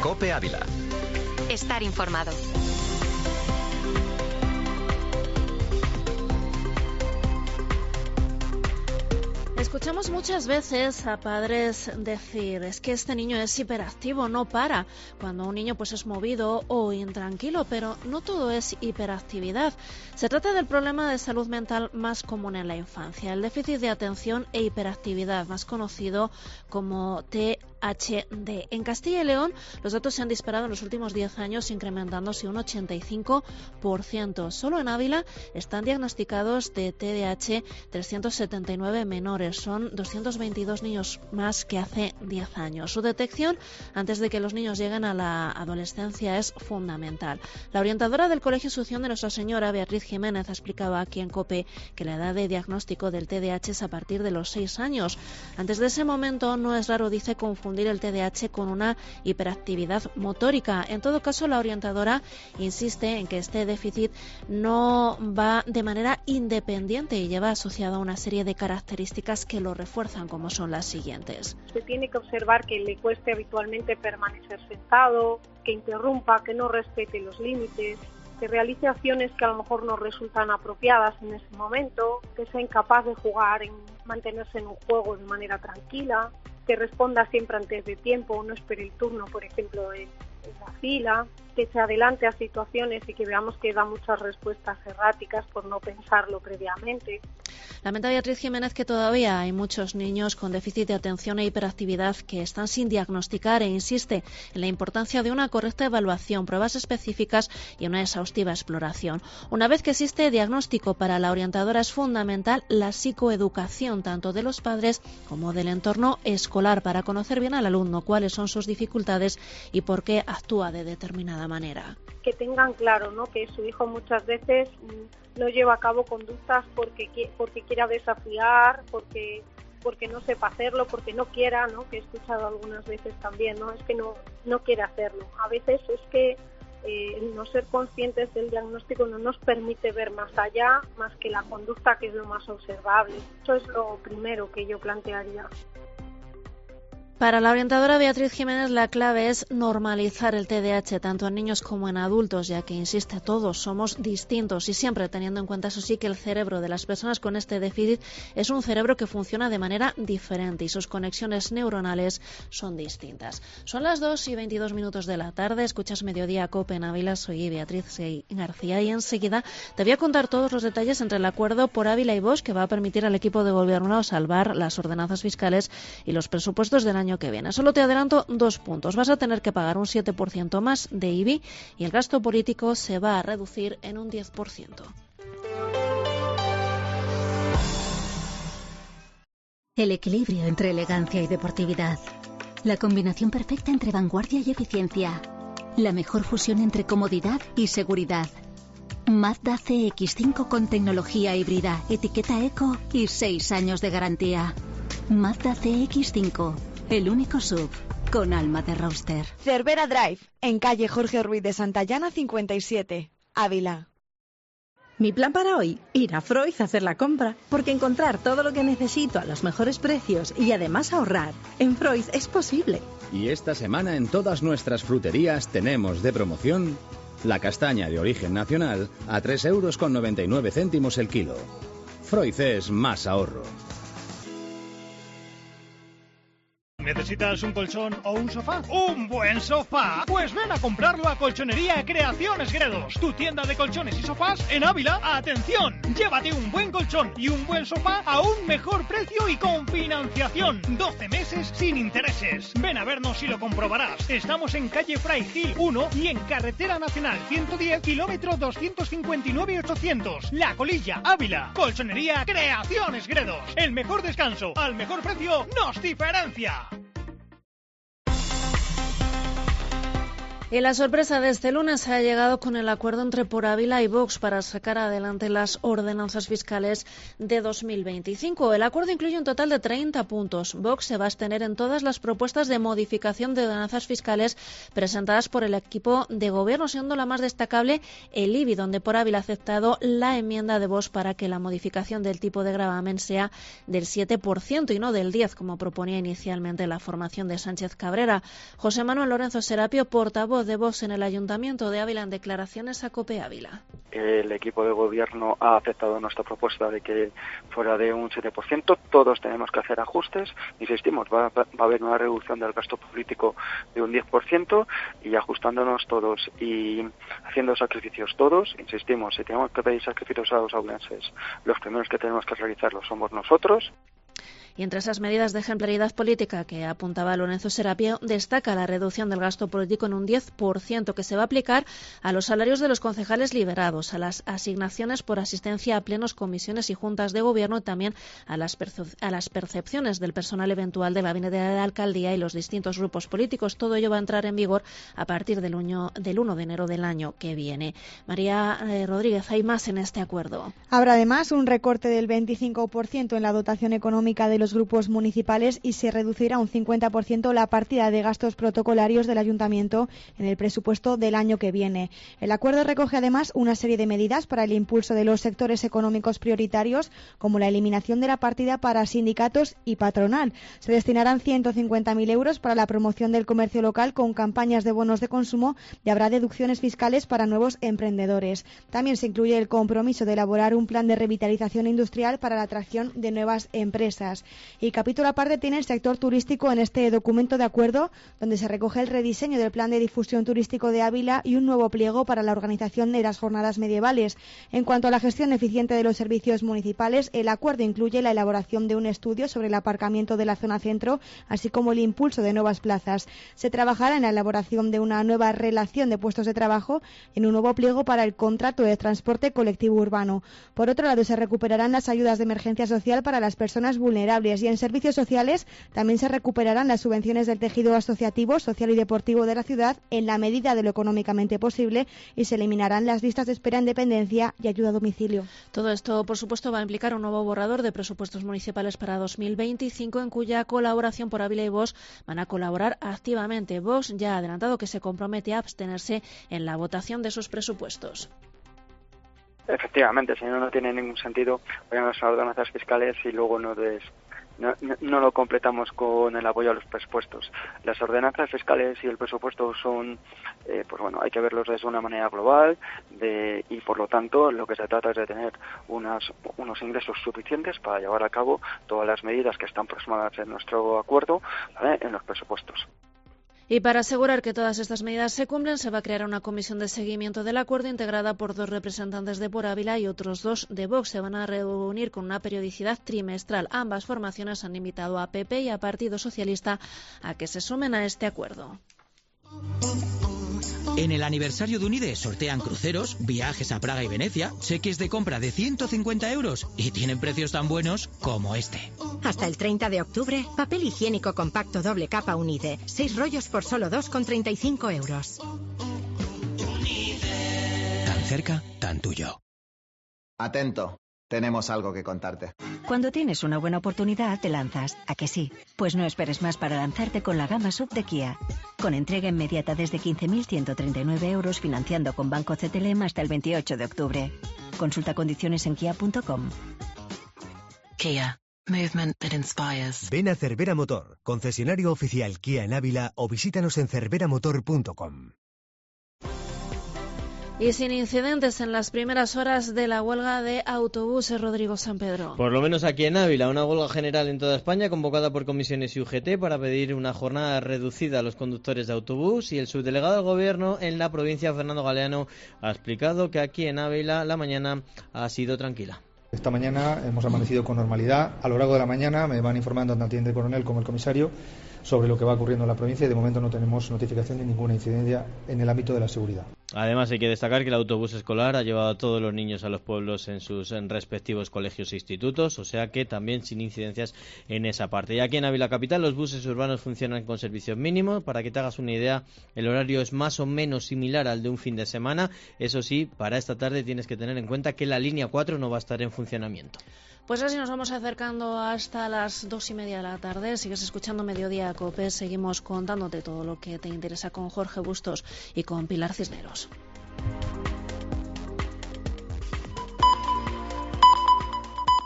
COPE Ávila. Estar informado. Escuchamos muchas veces a padres decir, es que este niño es hiperactivo, no para, cuando un niño pues es movido o intranquilo, pero no todo es hiperactividad. Se trata del problema de salud mental más común en la infancia, el déficit de atención e hiperactividad, más conocido como THD. En Castilla y León, los datos se han disparado en los últimos 10 años, incrementándose un 85%. Solo en Ávila están diagnosticados de TDAH 379 menores. Son 222 niños más que hace 10 años. Su detección antes de que los niños lleguen a la adolescencia es fundamental. La orientadora del Colegio Asunción de Nuestra Señora, Beatriz Jiménez, ha explicado aquí en COPE que la edad de diagnóstico del TDAH es a partir de los 6 años. Antes de ese momento no es raro, dice, confundir el TDAH con una hiperactividad motórica. En todo caso, la orientadora insiste en que este déficit no va de manera independiente y lleva asociado a una serie de características que lo refuerzan, como son las siguientes. Se tiene que observar que le cueste habitualmente permanecer sentado, que interrumpa, que no respete los límites, que realice acciones que a lo mejor no resultan apropiadas en ese momento, que sea incapaz de jugar, mantenerse en un juego de manera tranquila, que responda siempre antes de tiempo, no espere el turno, por ejemplo, en la fila, que se adelante a situaciones y que veamos que da muchas respuestas erráticas por no pensarlo previamente. Lamenta Beatriz Jiménez que todavía hay muchos niños con déficit de atención e hiperactividad que están sin diagnosticar e insiste en la importancia de una correcta evaluación, pruebas específicas y una exhaustiva exploración. Una vez que existe diagnóstico, para la orientadora es fundamental la psicoeducación tanto de los padres como del entorno escolar para conocer bien al alumno, cuáles son sus dificultades y por qué actúa de determinada manera. Que tengan claro, ¿no?, que su hijo muchas veces no lleva a cabo conductas porque quiera desafiar, porque no sepa hacerlo, porque no quiera, ¿no?, que he escuchado algunas veces también, ¿no?, es que no quiere hacerlo. A veces es que el no ser conscientes del diagnóstico no nos permite ver más allá, más que la conducta, que es lo más observable. Eso es lo primero que yo plantearía. Para la orientadora Beatriz Jiménez, la clave es normalizar el TDAH tanto en niños como en adultos, ya que, insiste, todos somos distintos y siempre teniendo en cuenta, eso sí, que el cerebro de las personas con este déficit es un cerebro que funciona de manera diferente y sus conexiones neuronales son distintas. Son las 2:22 de la tarde, escuchas Mediodía COPE en Ávila, soy Beatriz García y enseguida te voy a contar todos los detalles entre el acuerdo por Ávila y Bosch que va a permitir al equipo de gobierno salvar las ordenanzas fiscales y los presupuestos del año que viene. Solo te adelanto 2 puntos. Vas a tener que pagar un 7% más de IBI y el gasto político se va a reducir en un 10%. El equilibrio entre elegancia y deportividad. La combinación perfecta entre vanguardia y eficiencia. La mejor fusión entre comodidad y seguridad. Mazda CX-5 con tecnología híbrida, etiqueta eco y 6 años de garantía. Mazda CX-5. El único SUV con alma de roadster. Cervera Drive, en calle Jorge Ruiz de Santayana 57, Ávila. Mi plan para hoy, ir a Freud a hacer la compra, porque encontrar todo lo que necesito a los mejores precios y además ahorrar, en Freud es posible. Y esta semana en todas nuestras fruterías tenemos de promoción la castaña de origen nacional a 3,99 € el kilo. Freud es más ahorro. ¿Necesitas un colchón o un sofá? ¿Un buen sofá? Pues ven a comprarlo a Colchonería Creaciones Gredos, tu tienda de colchones y sofás en Ávila. ¡Atención! Llévate un buen colchón y un buen sofá a un mejor precio y con financiación. 12 meses sin intereses. Ven a vernos y lo comprobarás. Estamos en calle Fray Gil 1 y en Carretera Nacional 110, kilómetro 259,800. La Colilla, Ávila. Colchonería Creaciones Gredos. El mejor descanso al mejor precio nos diferencia. Y la sorpresa de este lunes ha llegado con el acuerdo entre Por Ávila y Vox para sacar adelante las ordenanzas fiscales de 2025. El acuerdo incluye un total de 30 puntos. Vox se va a abstener en todas las propuestas de modificación de ordenanzas fiscales presentadas por el equipo de gobierno, siendo la más destacable el IBI, donde Por Ávila ha aceptado la enmienda de Vox para que la modificación del tipo de gravamen sea del 7% y no del 10%, como proponía inicialmente la formación de Sánchez Cabrera. José Manuel Lorenzo Serapio, portavoz de Vox en el Ayuntamiento de Ávila, en declaraciones a COPE Ávila. El equipo de gobierno ha aceptado nuestra propuesta de que fuera de un 7%. Todos tenemos que hacer ajustes. Insistimos, va a haber una reducción del gasto político de un 10% y ajustándonos todos y haciendo sacrificios todos. Insistimos, si tenemos que pedir sacrificios a los aulenses, los primeros que tenemos que realizarlos somos nosotros. Y entre esas medidas de ejemplaridad política que apuntaba Lorenzo Serapio, destaca la reducción del gasto político en un 10% que se va a aplicar a los salarios de los concejales liberados, a las asignaciones por asistencia a plenos, comisiones y juntas de gobierno y también a las percepciones del personal eventual de la gabinete de la alcaldía y los distintos grupos políticos. Todo ello va a entrar en vigor a partir del 1 de enero del año que viene. María Rodríguez, hay más en este acuerdo. Habrá además un recorte del 25% en la dotación económica de los grupos municipales y se reducirá un 50% la partida de gastos protocolarios del Ayuntamiento en el presupuesto del año que viene. El acuerdo recoge además una serie de medidas para el impulso de los sectores económicos prioritarios, como la eliminación de la partida para sindicatos y patronal. Se destinarán 150.000 euros para la promoción del comercio local con campañas de bonos de consumo y habrá deducciones fiscales para nuevos emprendedores. También se incluye el compromiso de elaborar un plan de revitalización industrial para la atracción de nuevas empresas. Y capítulo aparte tiene el sector turístico en este documento de acuerdo, donde se recoge el rediseño del plan de difusión turístico de Ávila y un nuevo pliego para la organización de las jornadas medievales. En cuanto a la gestión eficiente de los servicios municipales, el acuerdo incluye la elaboración de un estudio sobre el aparcamiento de la zona centro, así como el impulso de nuevas plazas. Se trabajará en la elaboración de una nueva relación de puestos de trabajo en un nuevo pliego para el contrato de transporte colectivo urbano. Por otro lado, se recuperarán las ayudas de emergencia social para las personas vulnerables y en servicios sociales también se recuperarán las subvenciones del tejido asociativo, social y deportivo de la ciudad en la medida de lo económicamente posible y se eliminarán las listas de espera en dependencia y ayuda a domicilio. Todo esto, por supuesto, va a implicar un nuevo borrador de presupuestos municipales para 2025 en cuya colaboración Por Ávila y Vox van a colaborar activamente. Vox ya ha adelantado que se compromete a abstenerse en la votación de esos presupuestos. Efectivamente, si no tiene ningún sentido vayan las ordenanzas fiscales y luego no lo completamos con el apoyo a los presupuestos. Las ordenanzas fiscales y el presupuesto son, hay que verlos de una manera global y por lo tanto lo que se trata es de tener unos ingresos suficientes para llevar a cabo todas las medidas que están plasmadas en nuestro acuerdo, ¿vale?, en los presupuestos. Y para asegurar que todas estas medidas se cumplen, se va a crear una comisión de seguimiento del acuerdo integrada por 2 representantes de Por Ávila y otros 2 de Vox. Se van a reunir con una periodicidad trimestral. Ambas formaciones han invitado a PP y a Partido Socialista a que se sumen a este acuerdo. En el aniversario de Unide sortean cruceros, viajes a Praga y Venecia, cheques de compra de 150 euros y tienen precios tan buenos como este. Hasta el 30 de octubre, papel higiénico compacto doble capa Unide. 6 rollos por solo 2,35 euros. Tan cerca, tan tuyo. Atento. Tenemos algo que contarte. Cuando tienes una buena oportunidad, te lanzas. ¿A que sí? Pues no esperes más para lanzarte con la gama SUV de Kia. Con entrega inmediata desde 15.139 euros, financiando con Banco CTLM hasta el 28 de octubre. Consulta condiciones en kia.com. Kia. Movement that inspires. Ven a Cervera Motor, concesionario oficial Kia en Ávila, o visítanos en cerveramotor.com. Y sin incidentes en las primeras horas de la huelga de autobuses, Rodrigo San Pedro. Por lo menos aquí en Ávila, una huelga general en toda España convocada por comisiones y UGT para pedir una jornada reducida a los conductores de autobús, y el subdelegado del Gobierno en la provincia, Fernando Galeano, ha explicado que aquí en Ávila la mañana ha sido tranquila. Esta mañana hemos amanecido con normalidad. A lo largo de la mañana me van informando tanto el teniente coronel como el comisario sobre lo que va ocurriendo en la provincia y de momento no tenemos notificación de ninguna incidencia en el ámbito de la seguridad. Además, hay que destacar que el autobús escolar ha llevado a todos los niños a los pueblos en sus respectivos colegios e institutos, o sea que también sin incidencias en esa parte. Y aquí en Ávila Capital los buses urbanos funcionan con servicios mínimos. Para que te hagas una idea, el horario es más o menos similar al de un fin de semana. Eso sí, para esta tarde tienes que tener en cuenta que la línea 4 no va a estar en funcionamiento. Pues así nos vamos acercando hasta las 2:30 de la tarde. Sigues escuchando Mediodía COPE. Seguimos contándote todo lo que te interesa con Jorge Bustos y con Pilar Cisneros.